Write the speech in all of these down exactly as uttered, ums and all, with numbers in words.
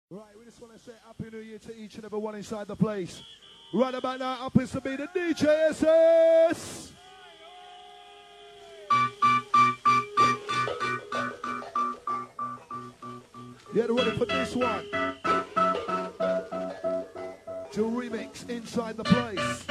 Right, we just want to say Happy New Year to each and every one inside the place. Right about now, happens to be the D J S S. Get ready for this one. To remix inside the place.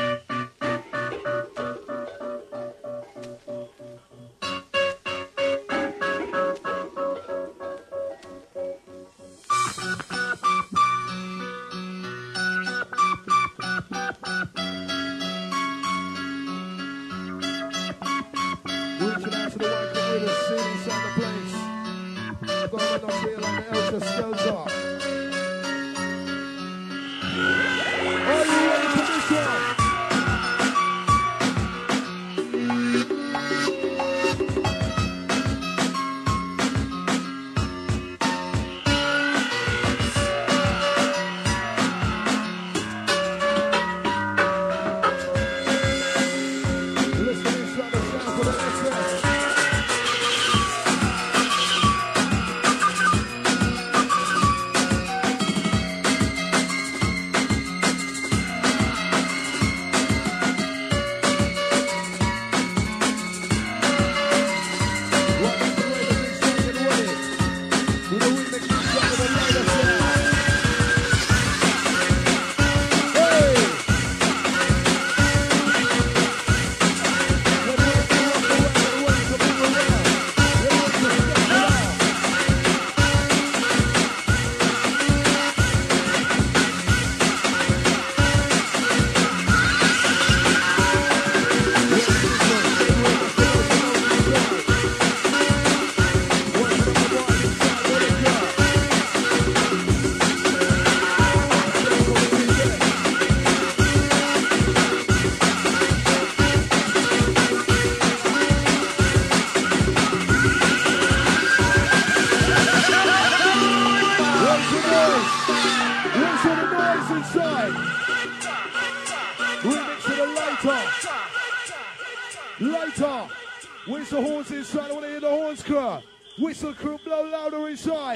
Whistle crew, blow louder inside.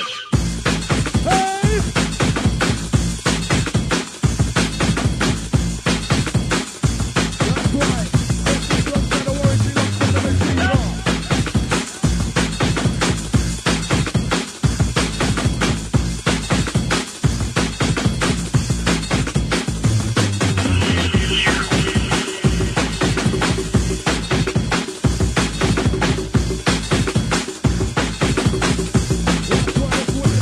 Hey! That's right. Let's go to the warranty lock from the receiver. What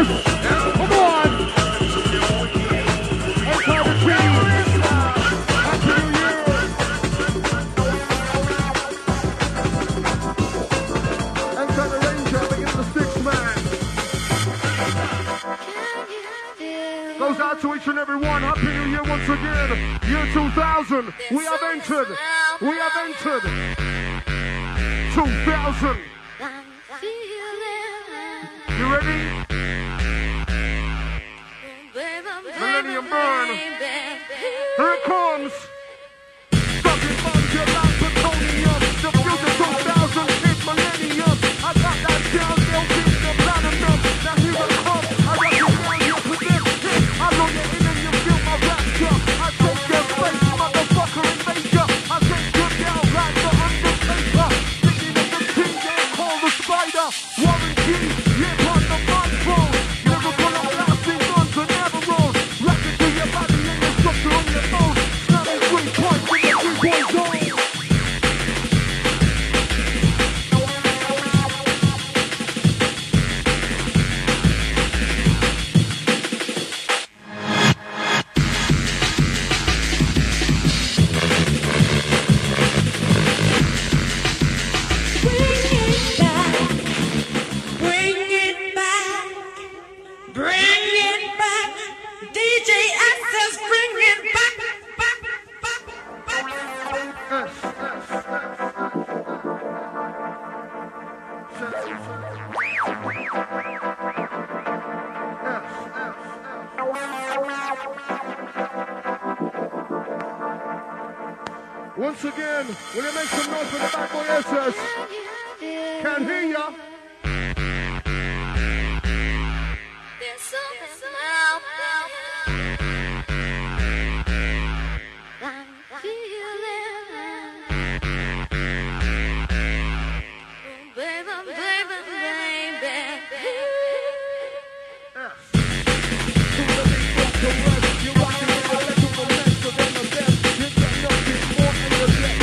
Come on. Enter the team. Happy New Year. Enter the Ranger, begin the six man. Goes out to each and every one. Happy New Year once again. Year two thousand. We have entered. We have entered. two thousand. You ready? Millennium Burn. Here it comes. Fucking bugs, your life plutonium. The future two thousand is millennium. I got that down, they'll be the platinum. Now here it comes. I got you down, you predict it. I know you're in and you feel my rapture. I take your face, motherfucker, and make ya. I take you down like the Undertaker. Thinking of the king, they call the spider. Warren G, yeah, on the microphone. Lyrical and blasting guns and arrows. Rapping to your body and your structure on your bones. Snapping three points in the three-point zone. Once again, will you make some noise for the bad boy S S? Can't hear ya. There's something out there. I'm feeling. Baby, baby, baby. You're watching me, I'll let you go next to them the best. You got nothing more in your deck.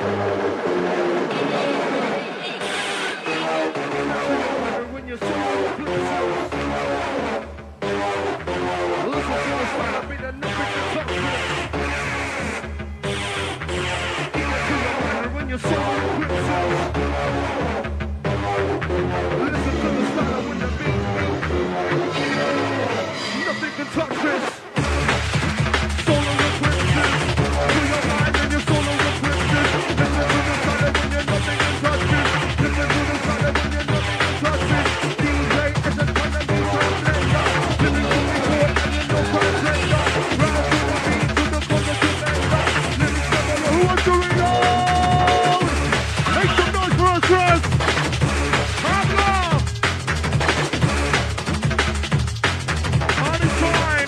When you're so blessed, listen to the style, be the nothing to talk to. When you're so blessed, listen to the style when the beat beat. Nothing can touch this. Solo eclipses. To your mind and your solo eclipses. Listen to the style when you're nothing can touch this. Listen to the style when you're nothing can touch this. D J is a kind of new sound blender. Living to me for it and you know contender. Round to the beat to the cognitive ender. Lyrics never know who wants to reload. Make some noise for us, Russ. Hard love. Party time.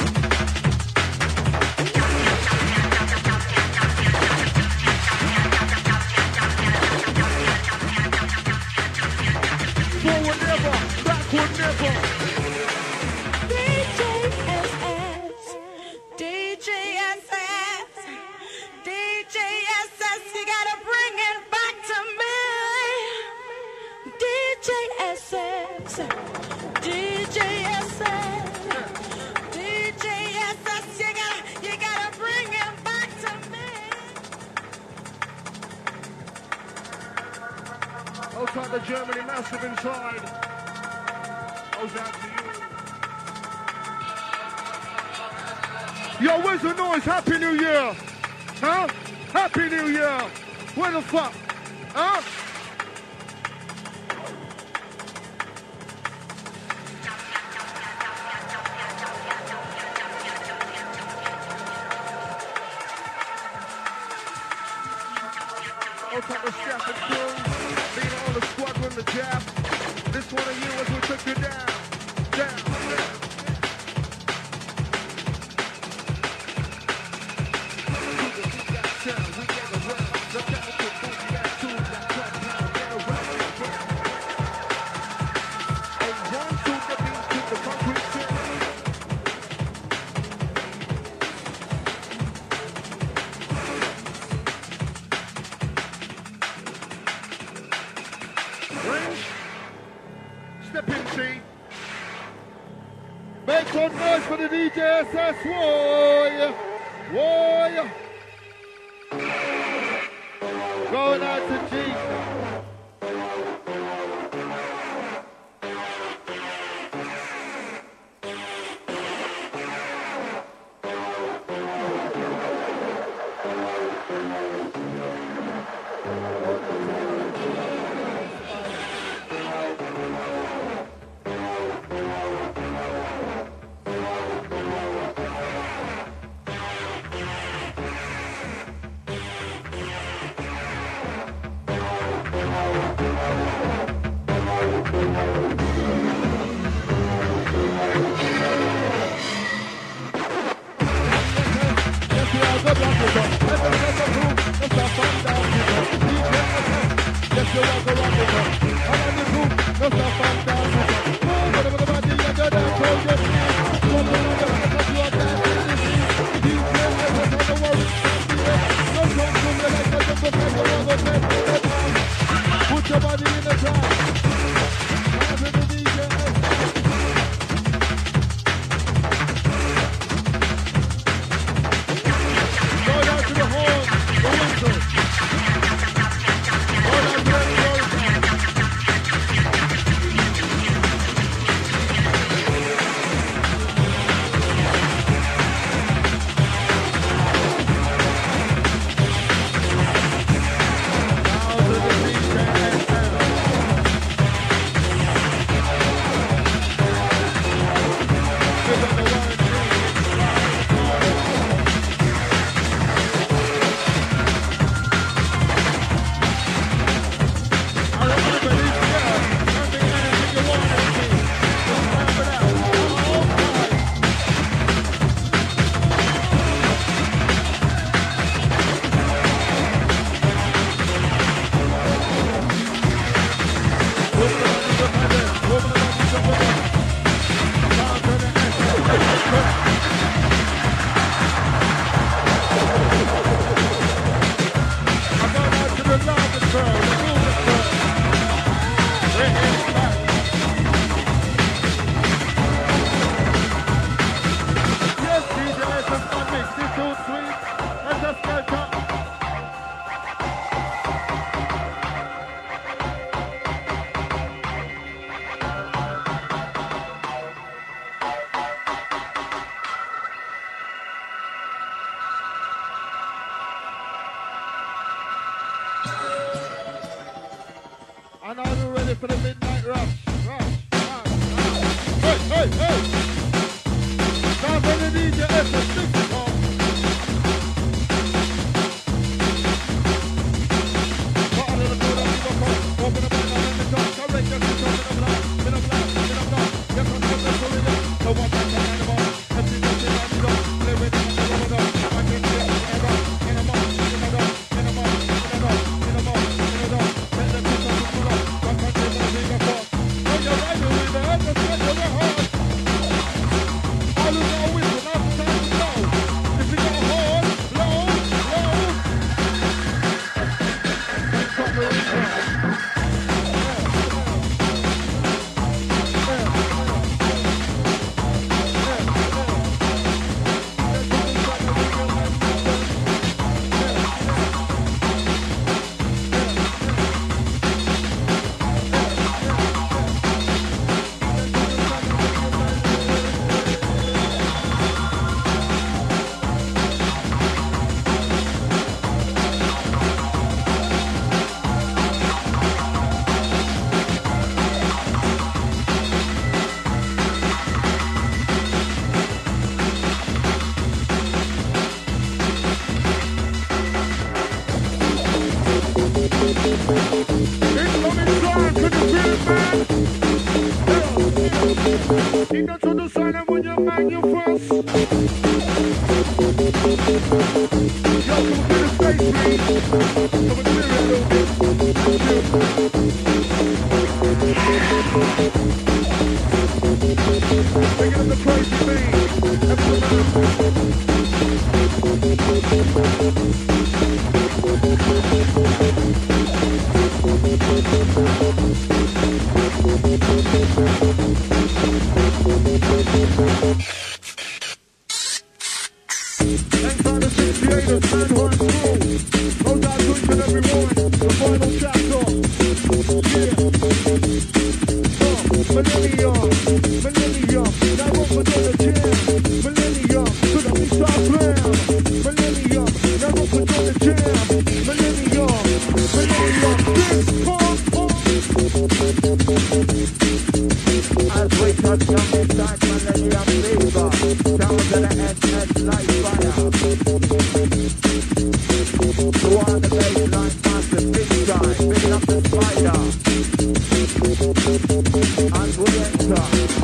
Forward never, backward never. D J S S, D J S S, D J S S, you gotta bring it back to me. D J S S, D J S S, D J S S, you gotta, you gotta bring it back to me. Outside the Germany, massive inside. Goes out to you. Yo, where's the noise? Happy New Year. Huh? Happy New Year. Where the fuck? Huh? Outside the staff and crew. Leading all the squadron, the jab. This one of you as we took you down. Down, down. Step in, see. Make some noise for the D J S S, boy. Boy. Going out to G. Put your body in the trap. Go down to the horn, the whistle. Go down to the And are you ready for the midnight rush? Rush, rush, rush. Hey, hey, hey! Now for the D J S S six on. Part of the food of the book. Open the mind and the top. Correct your control. Bit of black, bit of black, bit of black. Your control is fully done. No one can find the ball. Empty the shit out the door. Play with it and the rubber dog. I can see it in a dog, in a mouth, in a dog, in a mouth, in a dog, in a mouth, in a dog. Let the people pull up. One country for the bigger force. When you're riding with the head, the sweat of your heart. All who know whistle, now it's time to blow. If you got a horn, blow, blow. Then come the ring. You got to the sign and when you mind you first. Yo, come to the stage, please. Come and clear it a little bit. Thank you. Big up the crazy beat. Thanks for the sixty-eight of Manhorn School. No doubt to each and every one. The final chapter. Yeah. Oh, millennium. Millennium. Now what we're gonna jam. Millennium. To the big star plan. Millennium. Now what we're gonna jam. Millennium. Millennium. Big pump, pump. As we touch down inside Millennium Fever. Down to the S S Light Fire. To all the baseline master, big time, picking up the spider. As we enter.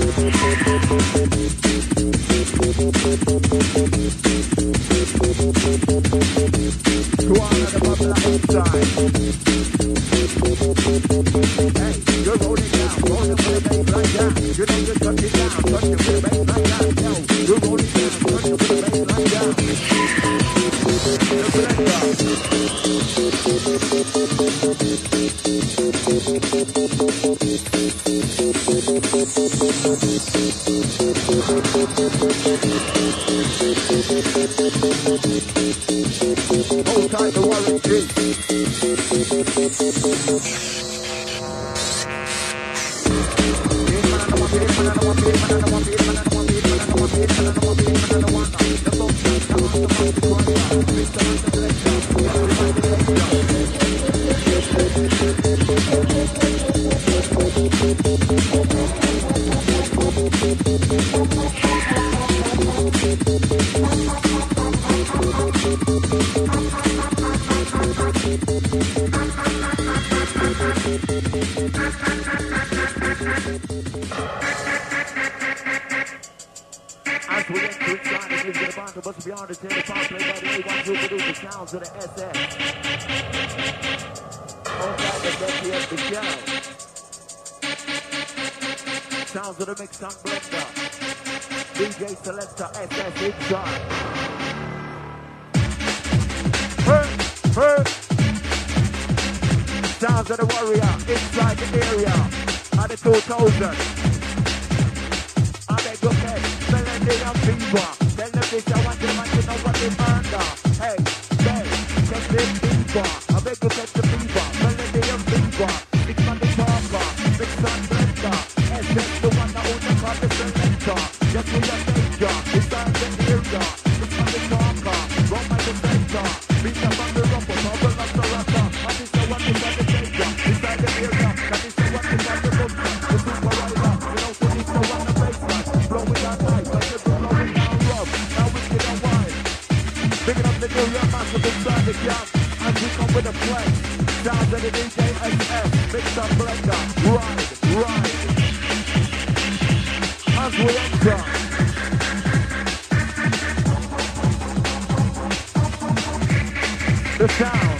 To all of the bubble inside. Hey, you're rolling down, rolling for the baseline down. You know you're touching down, touching for the baseline down. Yo, you're rolling down, touching for the baseline down. Hold tight the Warren Street. As we enter inside, it gives you the bond of us beyond the telephone, played by the A one who produce the sounds of the S S. On that, the Becky of the show. Sounds of the mix and blender. D J Selector S S inside. Hey, hey. Sounds of the warrior inside the area of the two thousand. I beg your head, melody and fever. Tell them this, I want them to know what they murder. Hey, hey, catch them fever. I beg you catch the fever, melody and fever. Mix on the talker, mix on blender. S S the one that owns the car, the selector. Just with your danger, inside the area. Mix on the talker, run by the center. Beat up on the rumble, bubble up the rocker. And this the one that got the danger, inside the area. And this the one that got the book, the super rider. You know, so this the one that makes us. Blowing on light, like it's blowing down rough. Now we get a wine. Picking up the New York massive inside the camp. As we come with a play. Sounds of the D J S F. Mix up blender. Ride, ride. As we enter. The sound.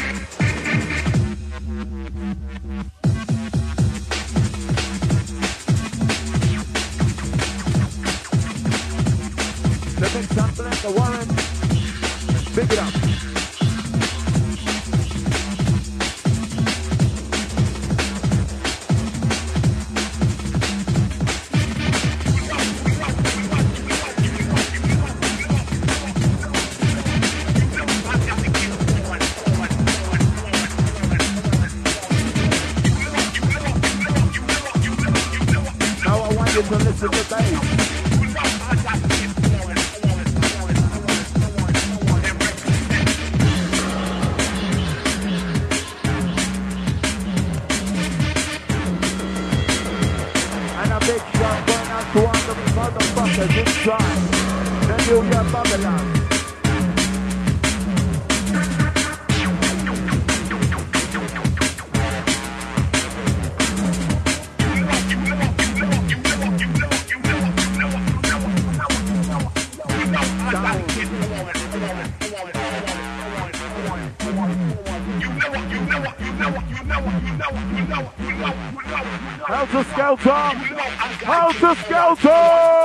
The mix up blender, Warren. Pick it up. To listen to bass. And a big shot going out to all the motherfuckers inside the New York Babylon. Helter Skelter! Helter Skelter!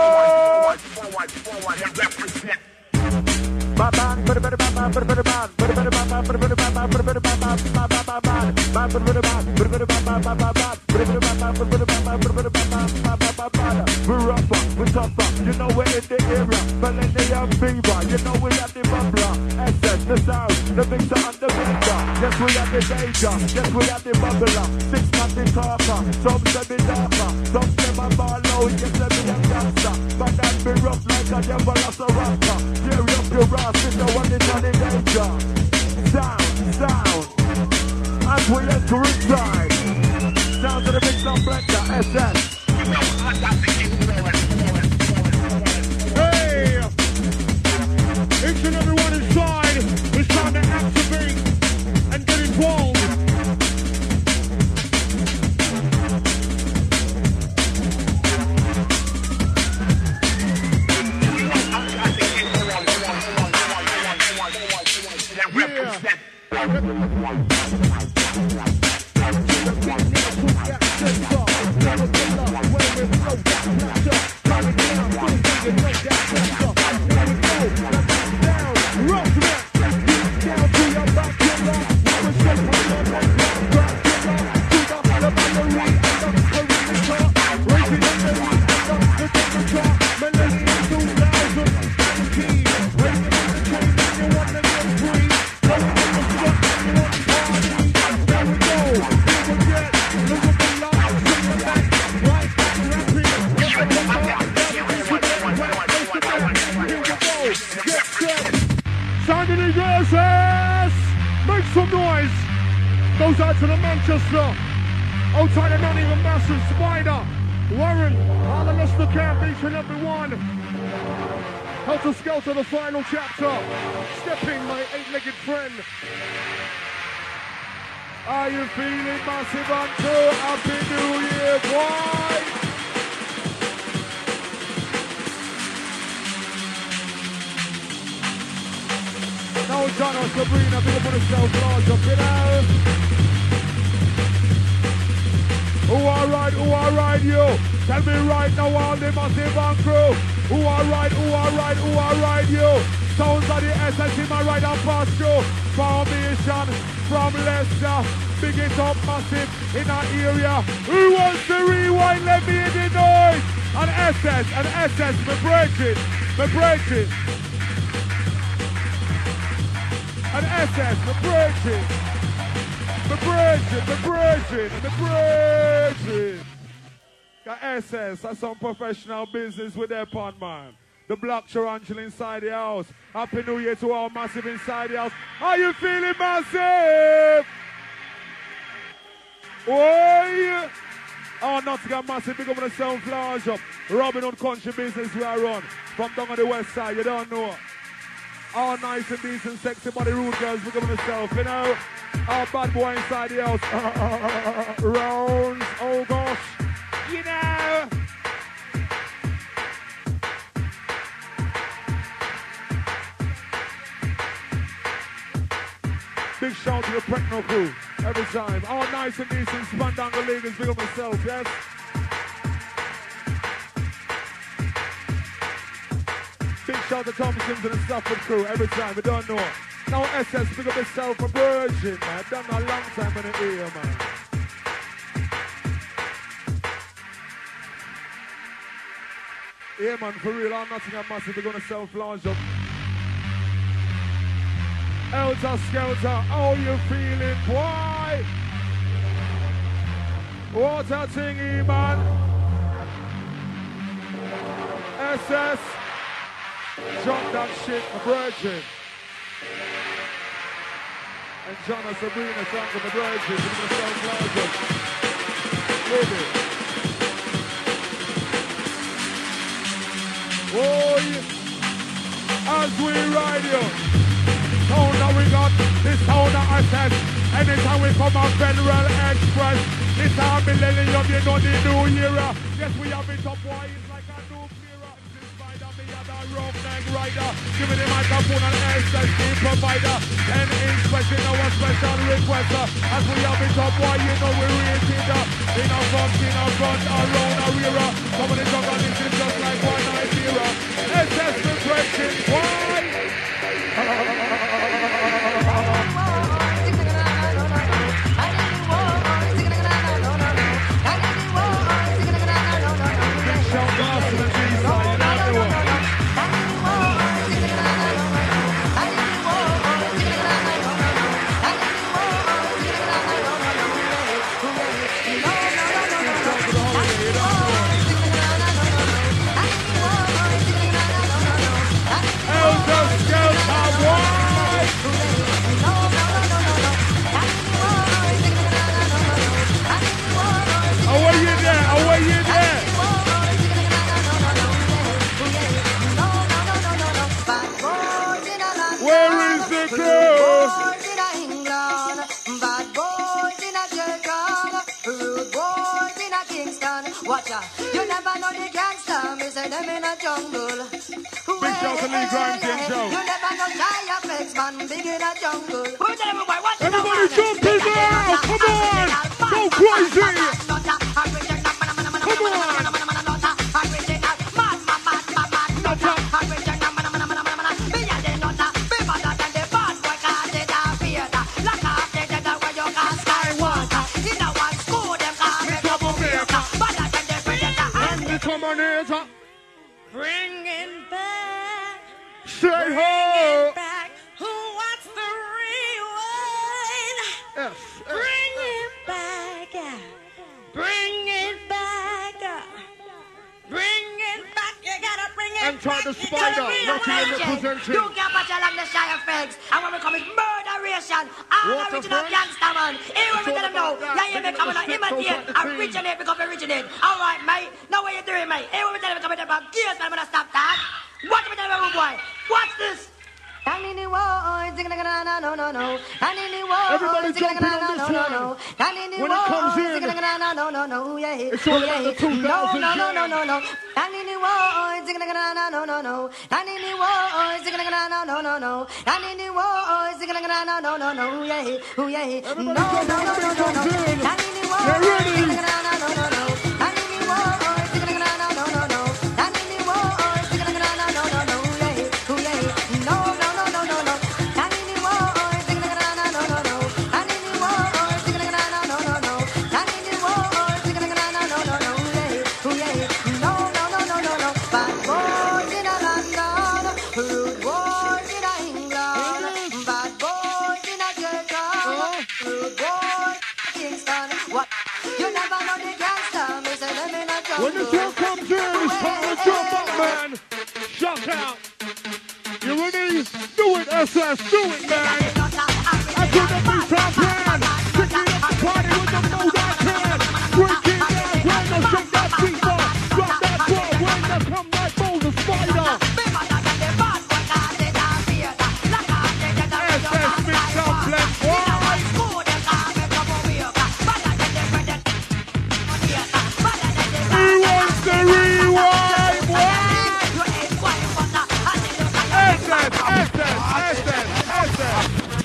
We're rougher, we're tougher, you know we're in the area. Millennium fever, you know we got the bubbler. S S, the sound, the mixer and the mixer. Yes, we got the danger, yes, we got the bubbler. Six months in talker, some say me darker. Some say my bar low, yes, let me a gangster. But that be rough like a devil as a rapper. Tear up your ass if you want it on the danger. Sound, sound, as we enter inside. Sound to the mixer and blender, S S. Hey! Each and everyone inside is trying to activate and get involved. Goes out to the Manchester. Outside of not even massive Spider. Warren, all the Leicester camp, each and every one. Helter Skelter, the final chapter. Stepping, my eight-legged friend. Are you feeling massive until Happy New Year, boy? No, John or Sabrina, big up on yourself, large up, you know. Who alright, who alright, you? Tell me right now, all the massive and crew. Who alright, who alright, who alright, you? sounds of the S S team are right on past you. Formation from Leicester. Big it up massive in our area. Who wants to rewind? Let me hear the noise. An S S, an S S, me break it, me break it. An S S, me break it. Me break it, me break it, me break it. Got S S, that's some professional business with their pun, man. The Black Tarantula inside the house. Happy New Year to all massive inside the house. How you feeling, massive? Oi! Oh, Nottingham massive, big up on the sound flash up. Robin Hood country business we are run. From down on the west side, you don't know. All nice and decent, sexy body rude girls, big up on themselves, you know. All bad boy inside the house. Rounds, oh gosh. You know. Big shout to the Precno crew every time. All nice and decent, Spandangle Leaguers, big up myself, yes? Big shout to Thompsons and the Stafford crew every time, we don't know. Now S S, big up myself, a virgin, man. Done a long time in the ear, man. Yeah, man, for real, I'm not thinking massive, we're gonna self-launch up. Elter Skelter, how you feeling, boy? What a thingy, man. S S, drop that shit, a virgin. And John and Sabrina, song of the virgin, we're gonna self-launch up. With it. Boy, as we ride you. Sound that we got, this sound that I said. Anytime we come on Federal Express, it's our millennium, you know the new era. Yes, we have it up, boy, it's like a nuclear. Despite of me and a roughneck rider, give me the microphone and S S D provider. And inspection our special requester. As we have it up, boy, you know we rated up. In a front, in a front, around a rear. Some of the jungle, this is just like one night era. S S preparation, why? You never know the gangster, me say them in a jungle. Big shout to Lee Grimes and Joe. You never know Jaya Flex, man, big in a jungle. Everybody jump in there! Come on! Go crazy! Come on! Bring it back. Say Bring ho! it back. Who wants the rewind? Yes. Bring it back. Bring it back. Bring it back. You gotta bring it Enter back. the spider. Rocky and representing. You can't patch along the shy effects. And when we come is murderation. All What original the gangster man. Here when we tell them now. that. Yeah, you Bring become it an to stick imitate. those like the Originate become originate. All right, mate. Now what you doing, mate? Here when we tell them come in about gears, man, I'm gonna stop that. Watch me tell them, boy. Watch this. Everybody jumping on this one. When it comes in, it's all about the two thousand no, no, no, jam. no, no. Everybody jumping when it comes in. Get ready. No, done. What? You never know the gangster. Me say them in a jungle. When the song comes in, it's time to jump up, man. Shout out. You ready? Do it, S S. Do it, man. I do the beat top plan. Picking up the party with the mode I can. Breaking down, when the shake that beat up. Drop that ball, when the come like Boulder Spider. S S beat top plan. Why? He wants the rewind. Why? S S, S S, S S, S S.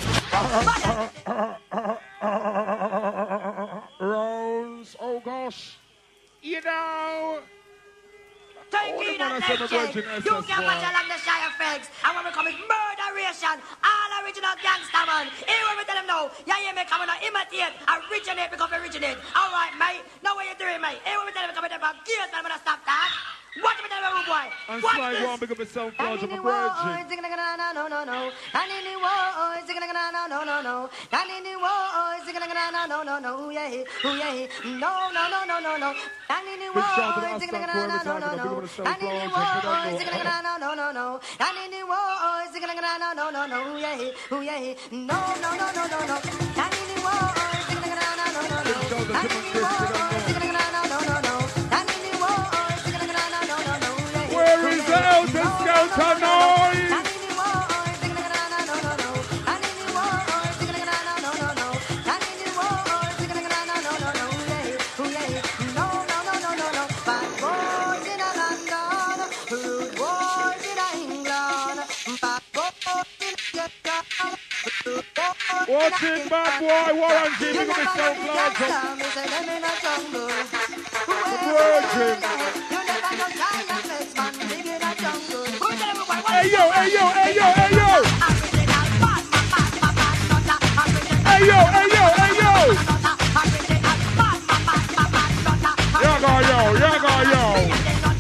Rose, oh gosh. You know. Take Oh, me the man that I said the next virgin shit. S S You one. can't match along the shy effects. And when we come with murderation, all original gangster man. Here when we tell them now, yeah, yeah, me coming to imitate, originate, become originate. All right, mate. Now what you doing, mate? Here when we tell them coming to the gears, I'm gonna stop that. Watch me tell them, rude boy. And Watch slide this. one, pick up a sound And flash in of a the war, virgin. singing no no no no. And in the war, singing no no no no. And in the war, singing no no no no. Yeah, yeah, no no no no no no. And in the Big shout out to war, the singing no Aston no Crew every time, no you know, no. big up the And in the Sound Flash, war, if you singing don't know. no no no no. And in the war, singing no no no no. Yeah, yeah, no no no no no no. And in the war, singing no no no no no. Big shout out to And Tim in the and Chris, war, if you don't know. singing no no no no. And in the war, singing no no no no. Where is the Elton Skelter noise? Watching bad boy Warren G, big up his sound flash Hey yo, hey yo, hey yo, hey yo! Hey yo, hey yo, hey yo! Yaga yo, yaga yo!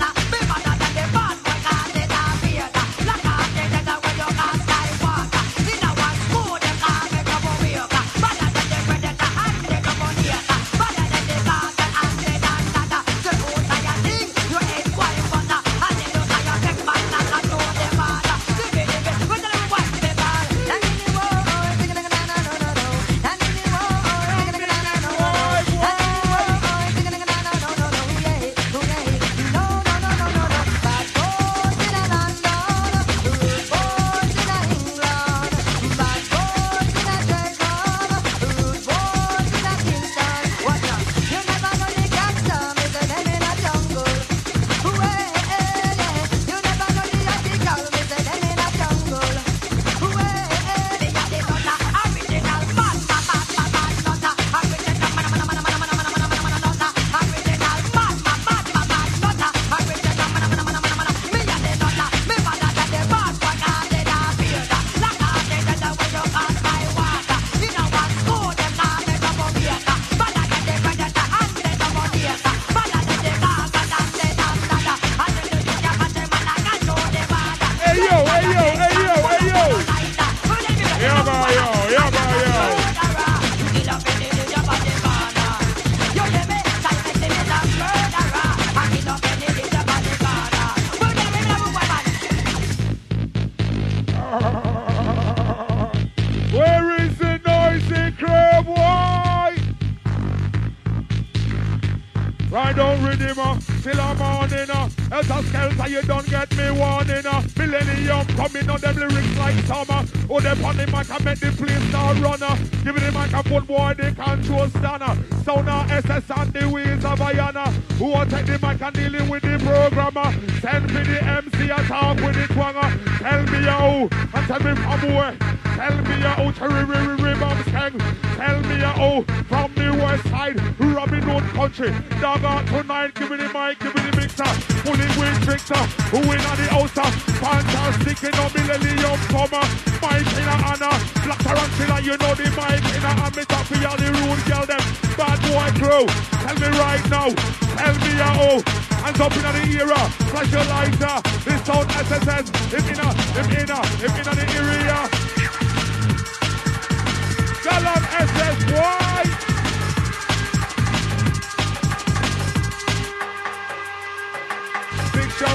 Ride on rhythm, uh, till I'm on in, uh, Elsa Skelter, you don't get me warning, uh, Millennium coming on them lyrics like summer. Oh, they on the mic and make the place now runner. Give me the microphone, boy, they control stunner. Sound of S S and the ways of Ayana. Who will take the mic and dealing with the programmer? Send me the M C and talk with the twanger. Tell me how, and tell me from where. Tell me how, cherry, cherry, cherry, bomb skeng. Tell me how, from the west side, Robin Hood country. Dog out tonight, give me the mic, give me the mixer. Pulling with Victor, who win on the outer. Fantastic, you know, Millennium Summer. Mike in a Anna, Black Tarantula, you know the mic in a and me talk for y'all the rude girl them. Bad boy crew, tell me right now, tell me how. Hands up in the era, flash your lighter. This sound S S S, him in a, him in a, him in a the area. Gallon S S, why?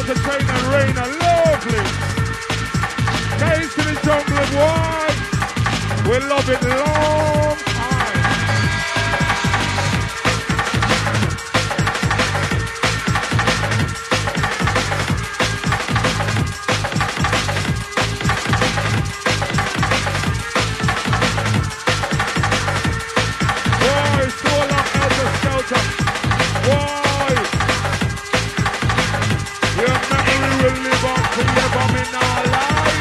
to Train and Rainer, lovely. Case in the jungle of wine. We love it long time. Boy, so long Helter Skelter. Boy, your memory will live on forever in our lives.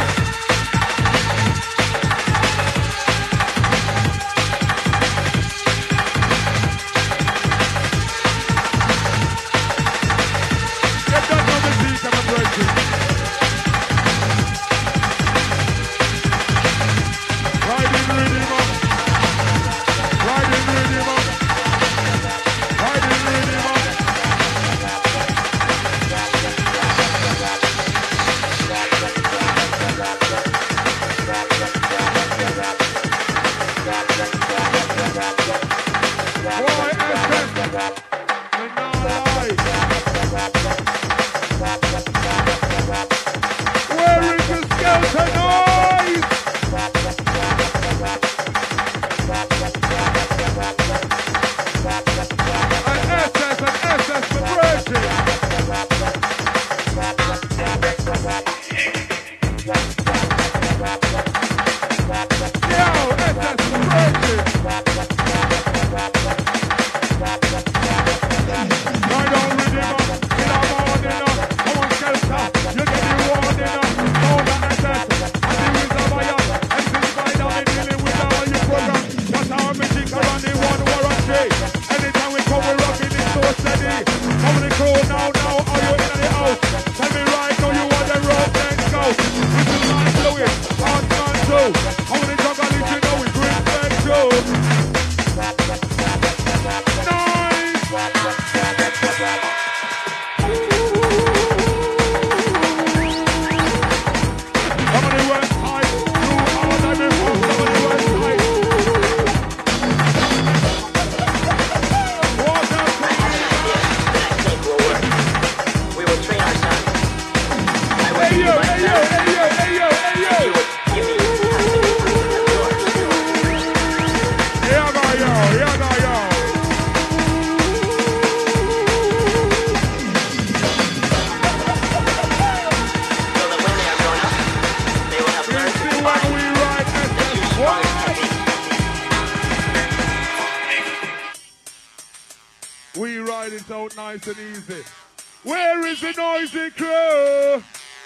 Nice and easy. Where is the noisy crew?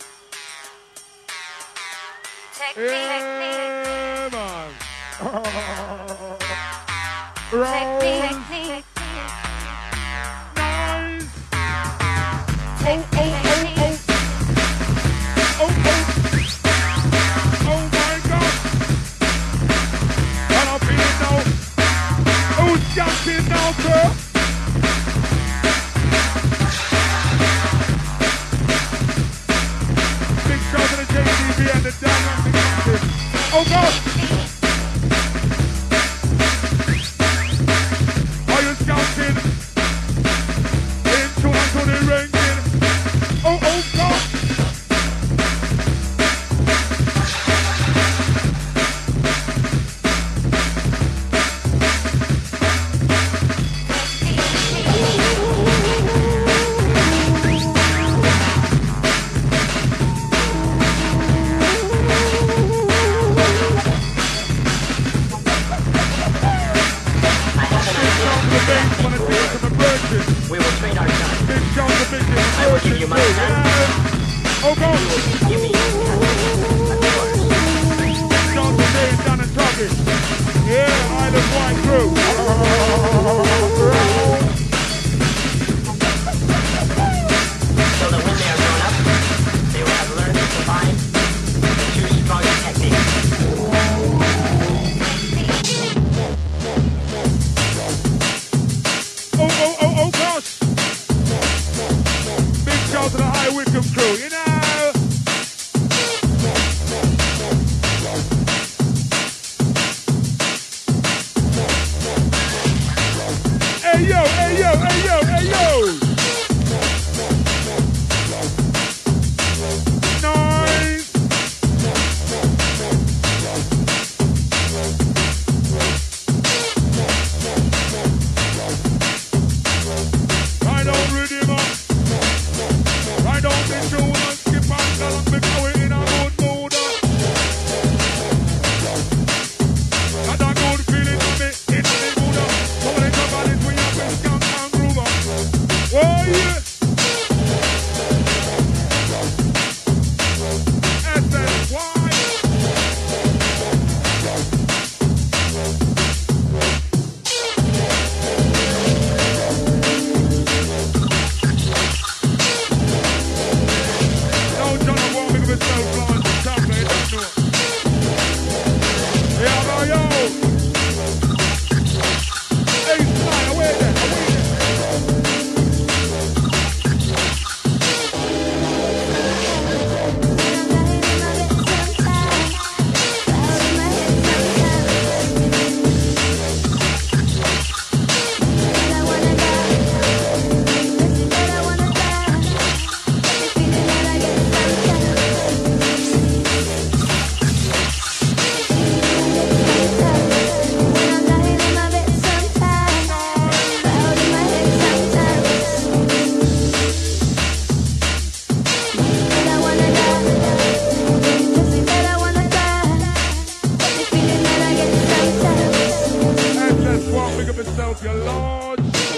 Yeah, man. Roll. Nice. Oh, oh, oh, oh. Oh, oh. Oh, my God. And I'm feeling now. Who's jumping now, girl? And the dynamic mountain. Oh God! Are you scouting? Into and to the ranking. Oh, oh God! We will trade our time. I will give you my time. Oh God! You give me John today down and talking. Yeah, Island White crew. So that when they are grown up, they will have learned to combine the two strongest techniques. Oh, oh, oh, oh, gosh! Big shout to the High Wycombe crew, you know! Lord.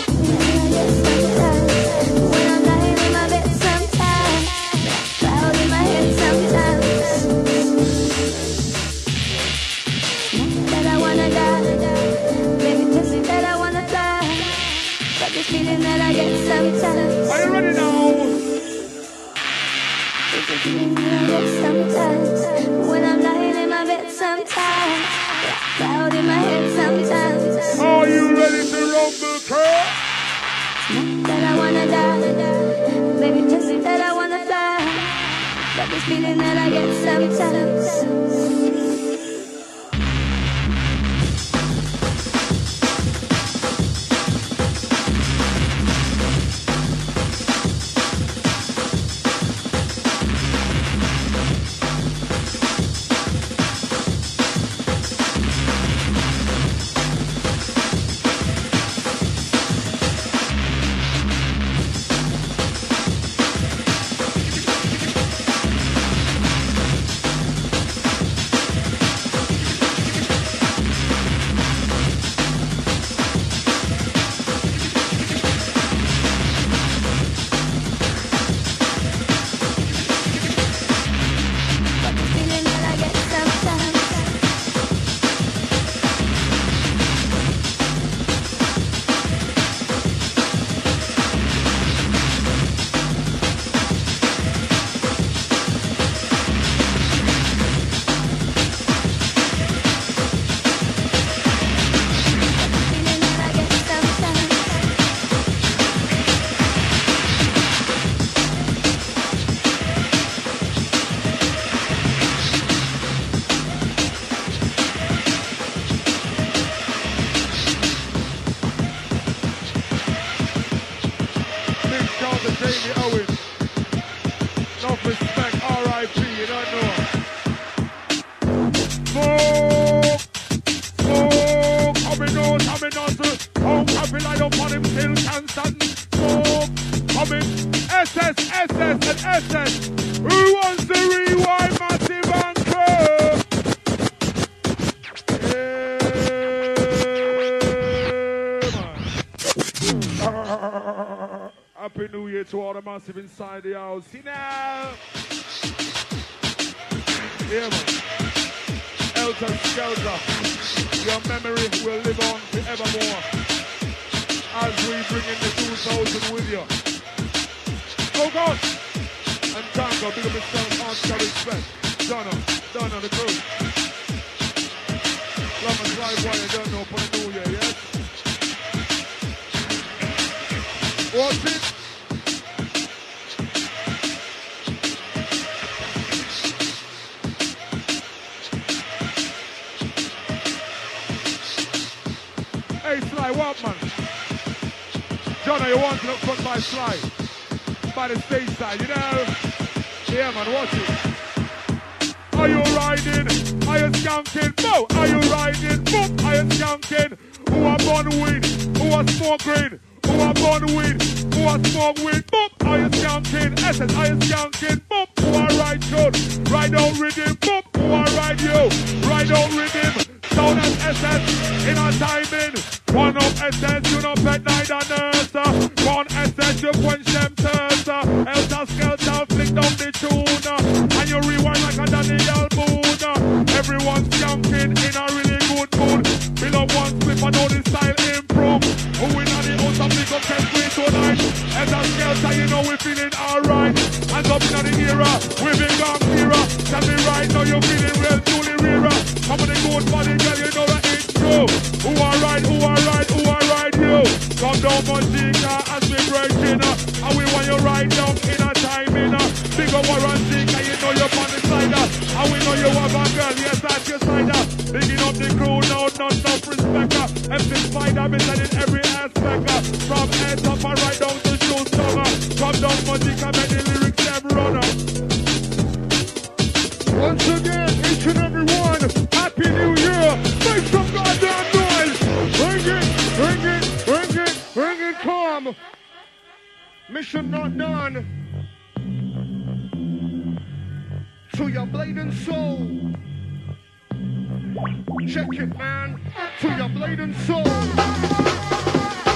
When I'm lying in my bed sometimes, cloud in my head sometimes. That I wanna die, baby, just that I wanna fly. But this feeling that I get sometimes. Are you ready now? It's a feeling that I get sometimes. When I'm lying in my bed sometimes, cloud in my head sometimes. Are you ready to rumble, girl? That I wanna die, baby, just that I wanna fly. But this feeling that I get sometimes. Massive inside the house. See now. Yeah, man. Elter Skelter. Your memory will live on forevermore as we bring in the two thousand with you. Go, go. And Tango, big up yourself, answer respect. Donna, Donna, the crew. Love and live while you don't know for the new year, yes? Watch it. Sly, what man? John, you want to look front by Sly? By the stage side, you know? Yeah, man, watch it. Are you riding? Are you skanking? No! Are you riding? Boop! Are you skanking? Who are born weed? Who are smoke green? Who are born weed? Who are smoke weed? Boop! Are you skanking? Essence, are you skanking? Boop! Who are ride good? Ride out rhythm? Boop! Who are ride you? Ride out rhythm? Sound as S S in a timing. One up S S, you know pet neither nurse. One S S, you punch them thirst. Elter Skelter, flick down the tune. And you rewind like a Daniel Boone. Everyone's jumping in a really good mood. Fill up one slip and know the style improve. Who in on the house and pick up ten three tonight. Elter Skelter, you know we feeling alright. Hands up in the era, we been gone era. Tell me right now you feeling real truly rarer. Come on the good body girl, you know that it's true. Who are right, who are right, who are right you. Come down Montega as we breaking up. And we want you right down in a timing. Big up Warren Zika, you know you're on the side. And we know you have a girl, yes that's your side. Bigging up the crew, no, not enough respect. M C Spider, me in every aspect. From head up and right down to shoe summer. Come down Montega, make the lyrics them run up. Once again, each and every one, Happy New Year! Make some goddamn noise! Bring it, bring it, bring it, bring it, come! Mission not done. To your bleeding soul. Check it, man. To your bleeding soul.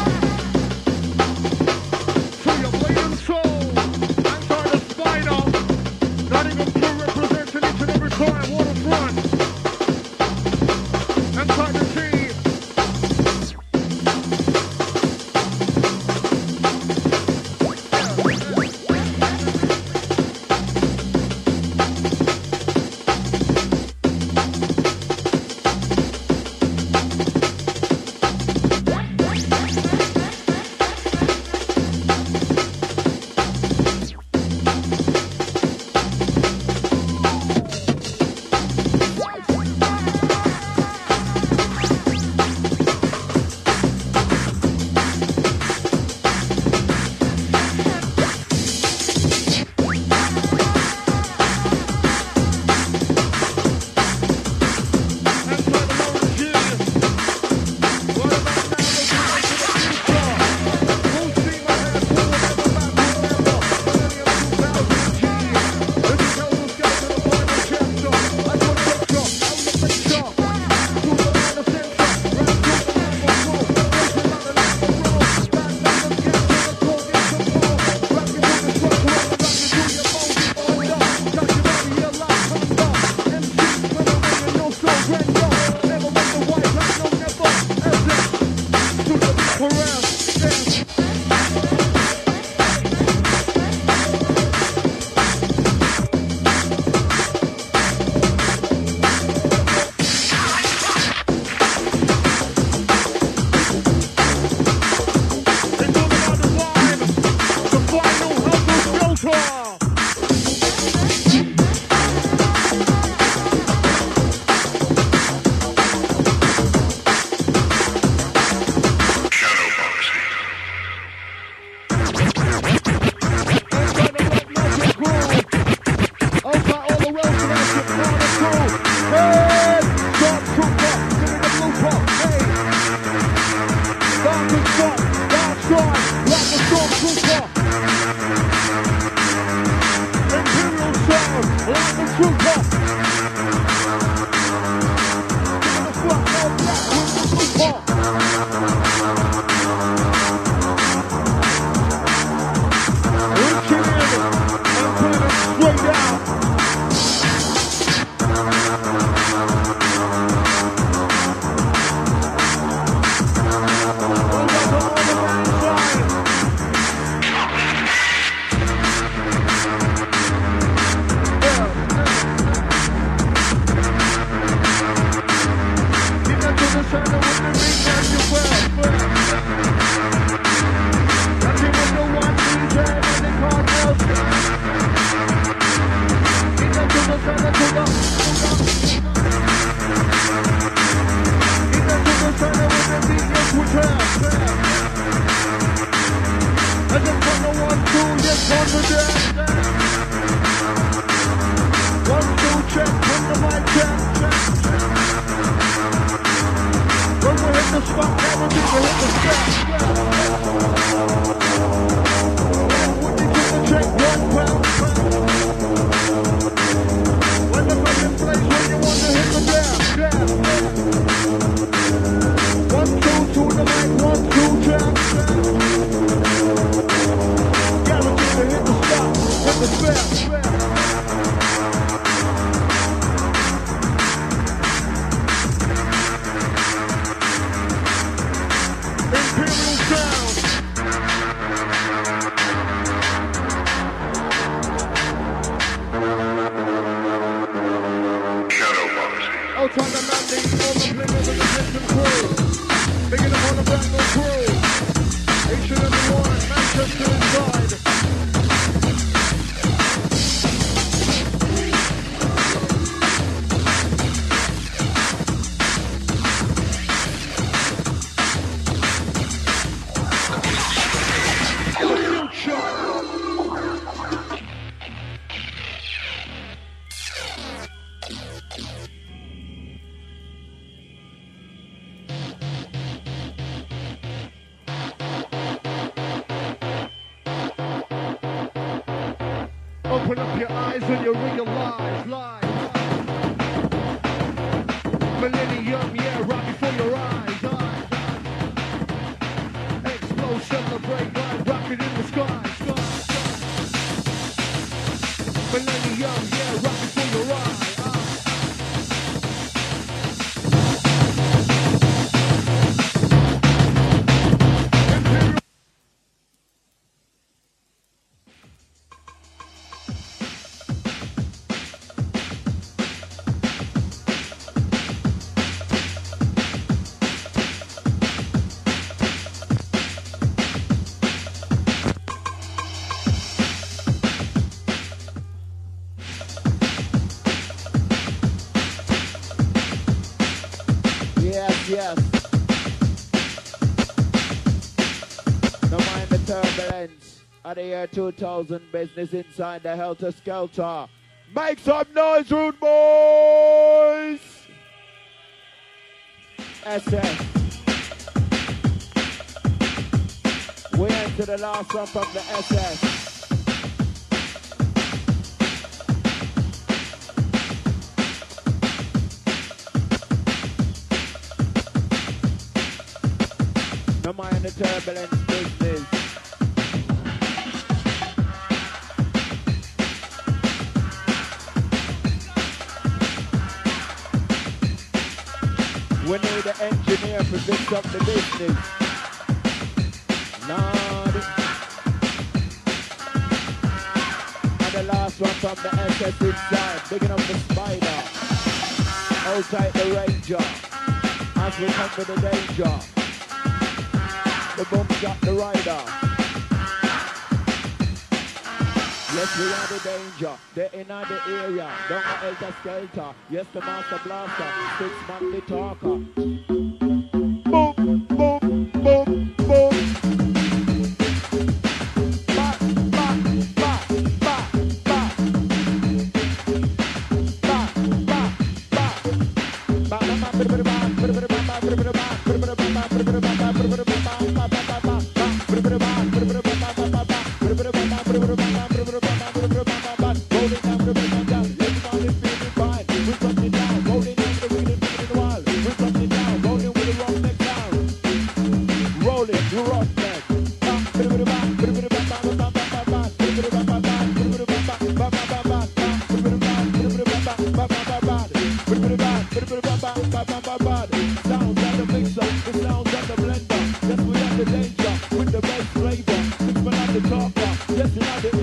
Open up your eyes when you realize life. Millennium, yeah, right before your eyes. eyes. Explode, celebrate, light, rocket in the sky. sky, sky. Millennium, yeah, right before your eyes. Yes. Don't mind the turbulence of the year two thousand business inside the Helter Skelter. Make some noise, rude boys! S S. We enter the last one from the S S. No mind the turbulence business. We need an engineer to fix up the business. from the S S inside, digging up the spider. Outside the ranger, as we come with the danger. The boom shot the rider. Yes, we are the danger. They're in the area. Don't go helter skelter. Yes, the master blaster. Six man the talker. Boom, boom, boom, boom. Back, back, back, back, back. Back, back, back. Back, back, back, back, back, back, back,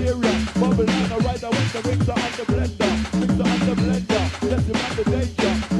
Bubble line, a rider with the mixer on the blender. Mixer on the blender. Yes, you want the danger.